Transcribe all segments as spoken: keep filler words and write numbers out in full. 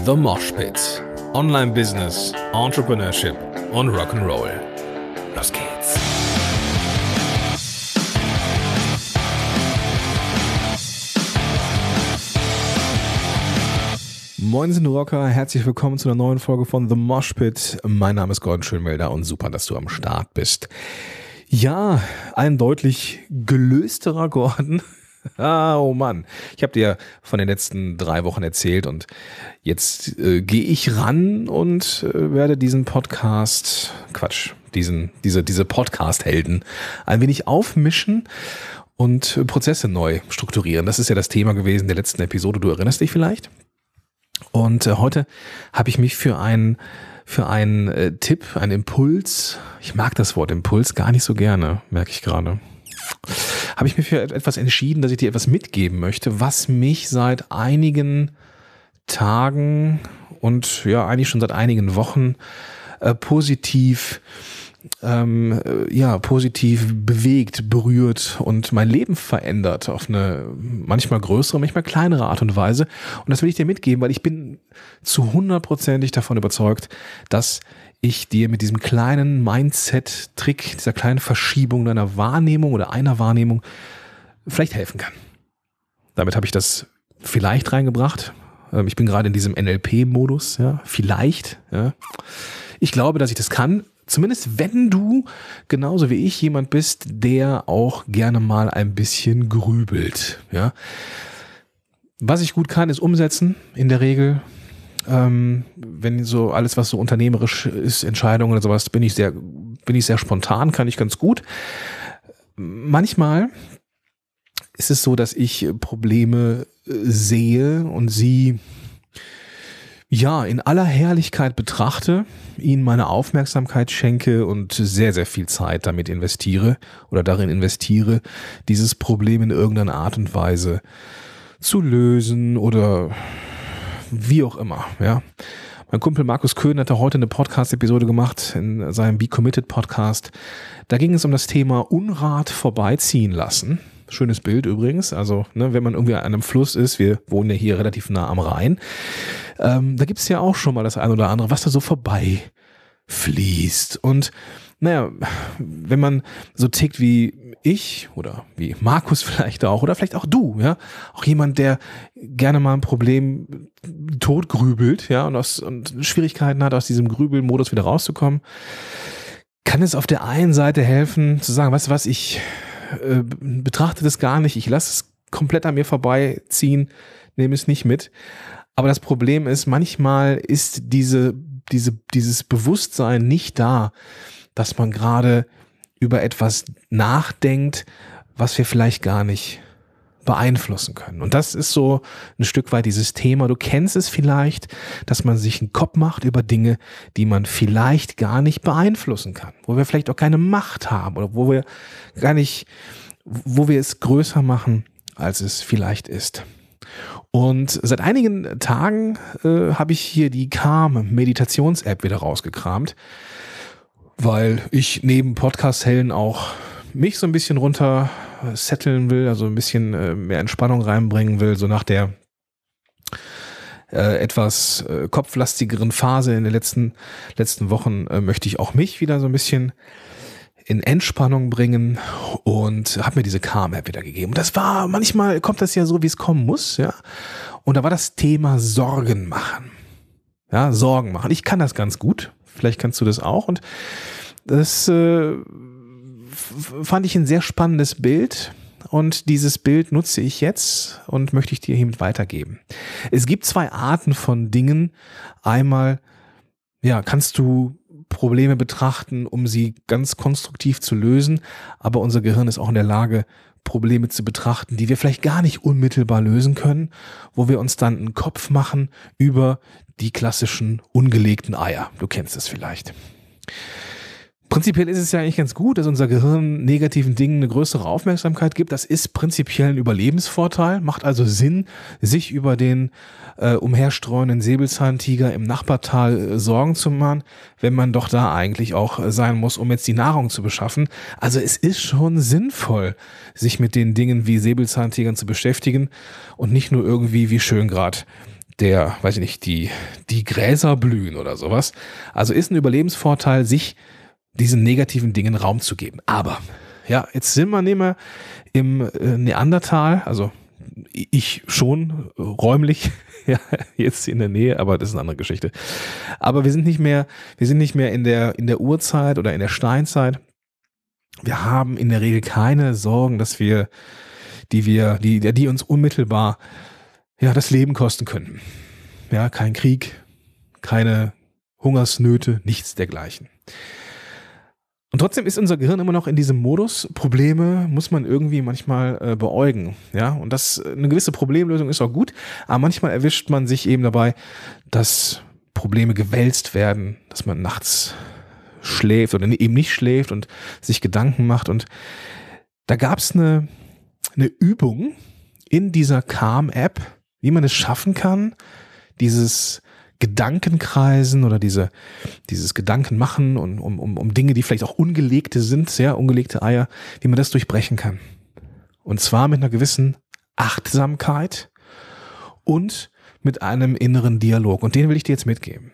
The Mosh Pit. Online Business, Entrepreneurship und Rock'n'Roll. Los geht's. Moin, sind Rocker, herzlich willkommen zu einer neuen Folge von The Mosh Pit. Mein Name ist Gordon Schönwelder und super, dass du am Start bist. Ja, ein deutlich gelösterer Gordon. Ah, oh Mann, ich habe dir von den letzten drei Wochen erzählt und jetzt äh, gehe ich ran und äh, werde diesen Podcast, Quatsch, diesen, diese, diese Podcast-Helden ein wenig aufmischen und äh, Prozesse neu strukturieren. Das ist ja das Thema gewesen der letzten Episode, du erinnerst dich vielleicht? Und äh, heute habe ich mich für einen für einen äh, Tipp, einen Impuls, ich mag das Wort Impuls gar nicht so gerne, merke ich gerade, habe ich mir für etwas entschieden, dass ich dir etwas mitgeben möchte, was mich seit einigen Tagen und ja eigentlich schon seit einigen Wochen äh, positiv ähm, ja positiv bewegt, berührt und mein Leben verändert auf eine manchmal größere, manchmal kleinere Art und Weise. Und das will ich dir mitgeben, weil ich bin zu hundertprozentig davon überzeugt, dass ich dir mit diesem kleinen Mindset-Trick, dieser kleinen Verschiebung deiner Wahrnehmung oder einer Wahrnehmung vielleicht helfen kann. Damit habe ich das vielleicht reingebracht. Ich bin gerade in diesem N L P-Modus, ja, vielleicht. Ja. Ich glaube, dass ich das kann. Zumindest wenn du genauso wie ich jemand bist, der auch gerne mal ein bisschen grübelt. Ja. Was ich gut kann, ist umsetzen in der Regel. Ähm, wenn so alles, was so unternehmerisch ist, Entscheidungen oder sowas, bin ich sehr, bin ich sehr spontan, kann ich ganz gut. Manchmal ist es so, dass ich Probleme sehe und sie ja in aller Herrlichkeit betrachte, ihnen meine Aufmerksamkeit schenke und sehr, sehr viel Zeit damit investiere oder darin investiere, dieses Problem in irgendeiner Art und Weise zu lösen oder wie auch immer, ja. Mein Kumpel Markus Köhn hat da heute eine Podcast-Episode gemacht in seinem Be Committed Podcast. Da ging es um das Thema Unrat vorbeiziehen lassen. Schönes Bild übrigens. Also, ne, wenn man irgendwie an einem Fluss ist, wir wohnen ja hier relativ nah am Rhein, ähm, da gibt es ja auch schon mal das ein oder andere, was da so vorbei fließt. Und naja, wenn man so tickt wie ich oder wie Markus vielleicht auch oder vielleicht auch du, ja, auch jemand, der gerne mal ein Problem totgrübelt, ja, und, aus, und Schwierigkeiten hat, aus diesem Grübelmodus wieder rauszukommen, kann es auf der einen Seite helfen, zu sagen, weißt du was, ich äh, betrachte das gar nicht, ich lasse es komplett an mir vorbeiziehen, nehme es nicht mit. Aber das Problem ist, manchmal ist diese, diese, dieses Bewusstsein nicht da, dass man gerade über etwas nachdenkt, was wir vielleicht gar nicht beeinflussen können. Und das ist so ein Stück weit dieses Thema. Du kennst es vielleicht, dass man sich einen Kopf macht über Dinge, die man vielleicht gar nicht beeinflussen kann, wo wir vielleicht auch keine Macht haben oder wo wir gar nicht, wo wir es größer machen, als es vielleicht ist. Und seit einigen Tagen äh, habe ich hier die Calm-Meditations-App wieder rausgekramt, weil ich neben Podcast-Helden auch mich so ein bisschen runter setteln will, also ein bisschen äh, mehr Entspannung reinbringen will, so nach der äh, etwas äh, kopflastigeren Phase in den letzten, letzten Wochen äh, möchte ich auch mich wieder so ein bisschen in Entspannung bringen und habe mir diese Calm-App wieder gegeben. Und das war, manchmal kommt das ja so, wie es kommen muss, ja. Und da war das Thema Sorgen machen. Ja, Sorgen machen. Ich kann das ganz gut. Vielleicht kannst du das auch. Und das äh, fand ich ein sehr spannendes Bild. Und dieses Bild nutze ich jetzt und möchte ich dir hiermit weitergeben. Es gibt zwei Arten von Dingen. Einmal, ja, kannst du Probleme betrachten, um sie ganz konstruktiv zu lösen. Aber unser Gehirn ist auch in der Lage, Probleme zu betrachten, die wir vielleicht gar nicht unmittelbar lösen können, wo wir uns dann einen Kopf machen über die klassischen ungelegten Eier. Du kennst es vielleicht. Prinzipiell ist es ja eigentlich ganz gut, dass unser Gehirn negativen Dingen eine größere Aufmerksamkeit gibt. Das ist prinzipiell ein Überlebensvorteil, macht also Sinn, sich über den äh, umherstreuenden Säbelzahntiger im Nachbartal äh, Sorgen zu machen, wenn man doch da eigentlich auch äh, sein muss, um jetzt die Nahrung zu beschaffen. Also es ist schon sinnvoll, sich mit den Dingen wie Säbelzahntigern zu beschäftigen und nicht nur irgendwie wie schön grad der, weiß ich nicht, die, die Gräser blühen oder sowas. Also ist ein Überlebensvorteil, sich diesen negativen Dingen Raum zu geben. Aber, ja, jetzt sind wir nicht mehr im äh, Neandertal, also ich schon räumlich, ja, jetzt in der Nähe, aber das ist eine andere Geschichte. Aber wir sind nicht mehr, wir sind nicht mehr in der, in der Urzeit oder in der Steinzeit. Wir haben in der Regel keine Sorgen, dass wir, die wir, die, die uns unmittelbar, ja, das Leben kosten könnten. Ja, kein Krieg, keine Hungersnöte, nichts dergleichen. Und trotzdem ist unser Gehirn immer noch in diesem Modus. Probleme muss man irgendwie manchmal äh, beäugen. Ja, und das, eine gewisse Problemlösung ist auch gut, aber manchmal erwischt man sich eben dabei, dass Probleme gewälzt werden, dass man nachts schläft oder eben nicht schläft und sich Gedanken macht. Und da gab es eine, eine Übung in dieser Calm-App, wie man es schaffen kann, dieses Gedankenkreisen oder diese, dieses Gedankenmachen und um, um, um Dinge, die vielleicht auch ungelegte sind, sehr ungelegte Eier, wie man das durchbrechen kann. Und zwar mit einer gewissen Achtsamkeit und mit einem inneren Dialog. Und den will ich dir jetzt mitgeben.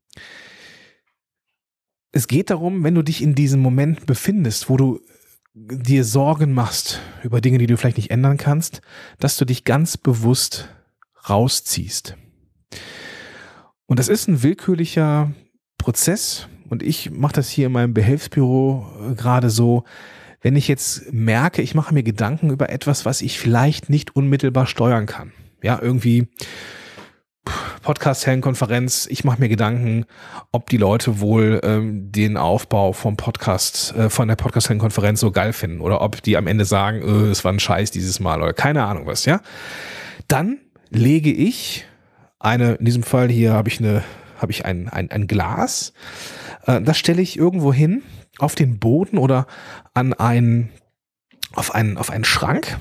Es geht darum, wenn du dich in diesem Moment befindest, wo du dir Sorgen machst über Dinge, die du vielleicht nicht ändern kannst, dass du dich ganz bewusst rausziehst. Und das ist ein willkürlicher Prozess und ich mache das hier in meinem Behelfsbüro gerade so, wenn ich jetzt merke, ich mache mir Gedanken über etwas, was ich vielleicht nicht unmittelbar steuern kann. Ja, irgendwie Podcast-Heldenkonferenz, ich mache mir Gedanken, ob die Leute wohl ähm, den Aufbau vom Podcast, äh, von der Podcast-Heldenkonferenz so geil finden oder ob die am Ende sagen, äh, es war ein Scheiß dieses Mal oder keine Ahnung was, ja. Dann lege ich eine, in diesem Fall hier habe ich eine, habe ich ein, ein, ein Glas, äh, das stelle ich irgendwo hin, auf den Boden oder an einen, auf einen, auf einen Schrank.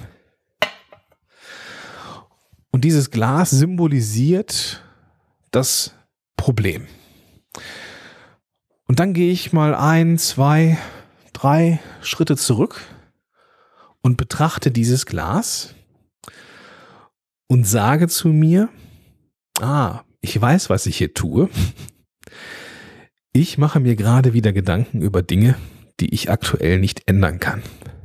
Und dieses Glas symbolisiert das Problem. Und dann gehe ich mal ein, zwei, drei Schritte zurück und betrachte dieses Glas und sage zu mir, ah, ich weiß, was ich hier tue. Ich mache mir gerade wieder Gedanken über Dinge, die ich aktuell nicht ändern kann.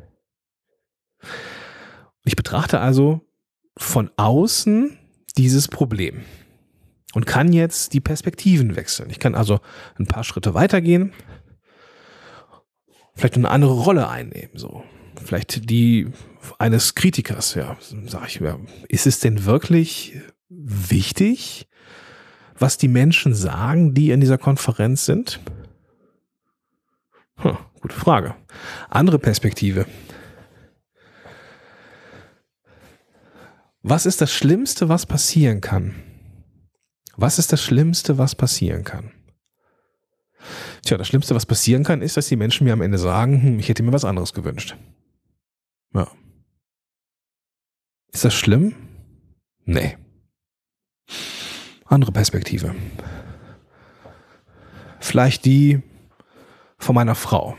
Ich betrachte also von außen dieses Problem und kann jetzt die Perspektiven wechseln. Ich kann also ein paar Schritte weitergehen, vielleicht eine andere Rolle einnehmen, so. Vielleicht die eines Kritikers, ja, sage ich mir, ist es denn wirklich wichtig, was die Menschen sagen, die in dieser Konferenz sind? Hm, gute Frage. Andere Perspektive. Was ist das Schlimmste, was passieren kann? Was ist das Schlimmste, was passieren kann? Tja, das Schlimmste, was passieren kann, ist, dass die Menschen mir am Ende sagen, hm, ich hätte mir was anderes gewünscht. Ja. Ist das schlimm? Nee. Andere Perspektive. Vielleicht die von meiner Frau.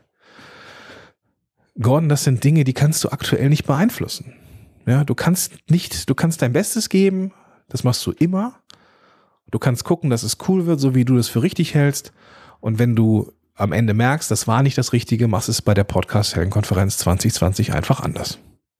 Gordon, das sind Dinge, die kannst du aktuell nicht beeinflussen. Ja, du kannst nicht, du kannst dein Bestes geben, das machst du immer. Du kannst gucken, dass es cool wird, so wie du das für richtig hältst. Und wenn du am Ende merkst, das war nicht das Richtige, machst es bei der Podcast-Heldenkonferenz zwanzig zwanzig einfach anders.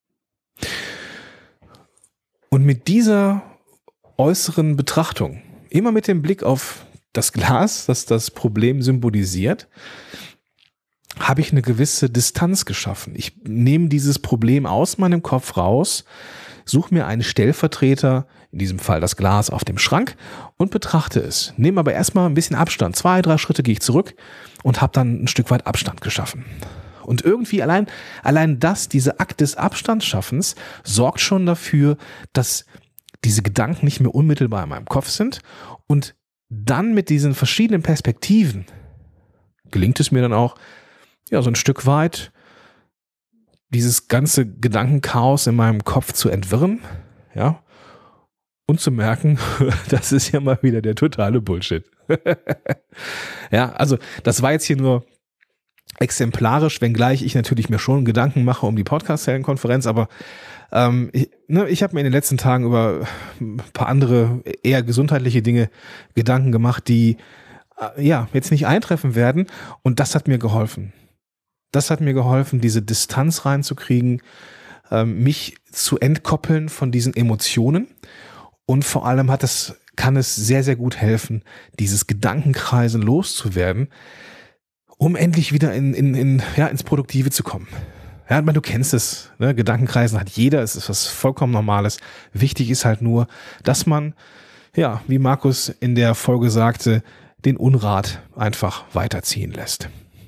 Und mit dieser äußeren Betrachtung, immer mit dem Blick auf das Glas, das das Problem symbolisiert, habe ich eine gewisse Distanz geschaffen. Ich nehme dieses Problem aus meinem Kopf raus, suche mir einen Stellvertreter, in diesem Fall das Glas auf dem Schrank und betrachte es. Nehme aber erstmal ein bisschen Abstand. Zwei, drei Schritte gehe ich zurück und habe dann ein Stück weit Abstand geschaffen. Und irgendwie allein, allein das, diese Akt des Abstandsschaffens, sorgt schon dafür, dass diese Gedanken nicht mehr unmittelbar in meinem Kopf sind. Und dann mit diesen verschiedenen Perspektiven gelingt es mir dann auch, ja, so ein Stück weit dieses ganze Gedankenchaos in meinem Kopf zu entwirren, ja, und zu merken, das ist ja mal wieder der totale Bullshit. Ja, also das war jetzt hier nur exemplarisch, wenngleich ich natürlich mir schon Gedanken mache um die Podcast-Helden-Konferenz, aber ähm, ich, ne, ich habe mir in den letzten Tagen über ein paar andere, eher gesundheitliche Dinge Gedanken gemacht, die äh, ja jetzt nicht eintreffen werden, und das hat mir geholfen. Das hat mir geholfen, diese Distanz reinzukriegen, ähm, mich zu entkoppeln von diesen Emotionen, und vor allem hat es, kann es sehr, sehr gut helfen, dieses Gedankenkreisen loszuwerden, um endlich wieder in, in, in, ja, ins Produktive zu kommen. Ja, ich meine, du kennst es, ne? Gedankenkreisen hat jeder, es ist was vollkommen Normales. Wichtig ist halt nur, dass man, ja, wie Markus in der Folge sagte, den Unrat einfach weiterziehen lässt.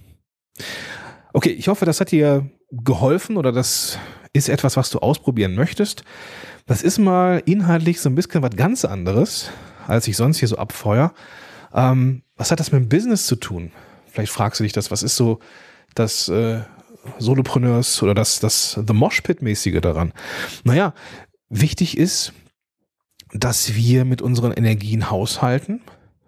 Okay, ich hoffe, das hat dir geholfen, oder das ist etwas, was du ausprobieren möchtest. Das ist mal inhaltlich so ein bisschen was ganz anderes, als ich sonst hier so abfeuer. Ähm, was hat das mit dem Business zu tun? Vielleicht fragst du dich das, was ist so das äh, Solopreneurs oder das, das The Mosh Pit-mäßige daran? Naja, wichtig ist, dass wir mit unseren Energien haushalten.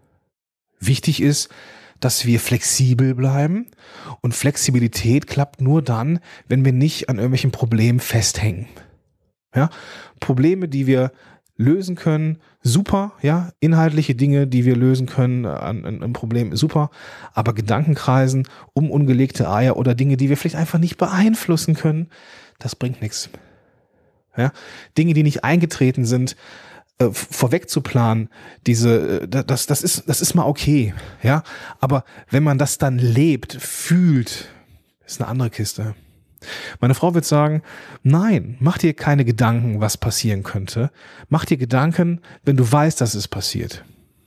Wichtig ist, dass wir flexibel bleiben. Und Flexibilität klappt nur dann, wenn wir nicht an irgendwelchen Problemen festhängen. Ja? Probleme, die wir lösen können, super, ja, inhaltliche Dinge, die wir lösen können an einem Problem, super, aber Gedankenkreisen um ungelegte Eier oder Dinge, die wir vielleicht einfach nicht beeinflussen können, das bringt nichts. Ja? Dinge, die nicht eingetreten sind, äh, vorweg zu planen, diese, äh, das, das ist, das ist mal okay, ja, aber wenn man das dann lebt, fühlt, ist eine andere Kiste. Meine Frau wird sagen, nein, mach dir keine Gedanken, was passieren könnte. Mach dir Gedanken, wenn du weißt, dass es passiert.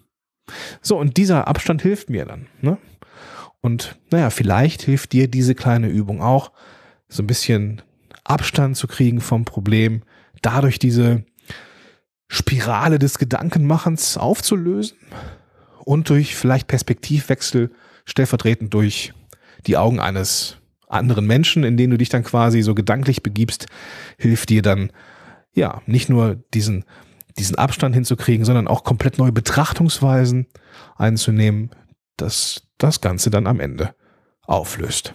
So, und dieser Abstand hilft mir dann. Ne? Und naja, vielleicht hilft dir diese kleine Übung auch, so ein bisschen Abstand zu kriegen vom Problem, dadurch diese Spirale des Gedankenmachens aufzulösen und durch vielleicht Perspektivwechsel stellvertretend durch die Augen eines anderen Menschen, in denen du dich dann quasi so gedanklich begibst, hilft dir dann, ja, nicht nur diesen, diesen Abstand hinzukriegen, sondern auch komplett neue Betrachtungsweisen einzunehmen, dass das Ganze dann am Ende auflöst.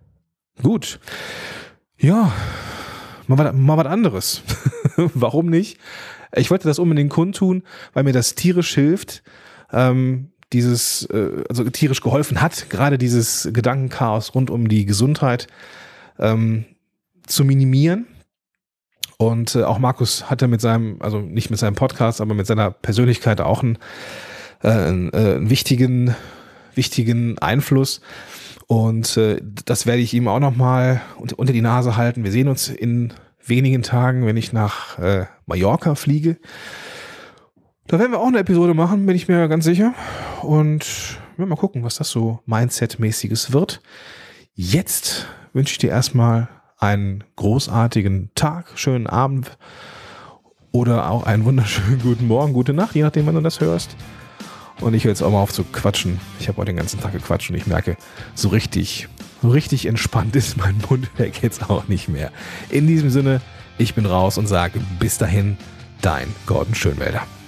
Gut. Ja, mal was, mal was anderes. Warum nicht? Ich wollte das unbedingt kundtun, weil mir das tierisch hilft, ähm, dieses, also tierisch geholfen hat, gerade dieses Gedankenchaos rund um die Gesundheit ähm, zu minimieren. Und äh, auch Markus hatte mit seinem, also nicht mit seinem Podcast, aber mit seiner Persönlichkeit auch einen, äh, einen, äh, einen wichtigen, wichtigen Einfluss. Und äh, das werde ich ihm auch nochmal unter, unter die Nase halten. Wir sehen uns in wenigen Tagen, wenn ich nach äh, Mallorca fliege. Da werden wir auch eine Episode machen, bin ich mir ganz sicher. Und ja, mal gucken, was das so Mindset-mäßiges wird. Jetzt wünsche ich dir erstmal einen großartigen Tag, schönen Abend oder auch einen wunderschönen guten Morgen, gute Nacht, je nachdem, wann du das hörst. Und ich höre jetzt auch mal auf zu quatschen. Ich habe heute den ganzen Tag gequatscht und ich merke, so richtig, so richtig entspannt ist mein Mundwerk jetzt auch nicht mehr. In diesem Sinne, ich bin raus und sage bis dahin, dein Gordon Schönwälder.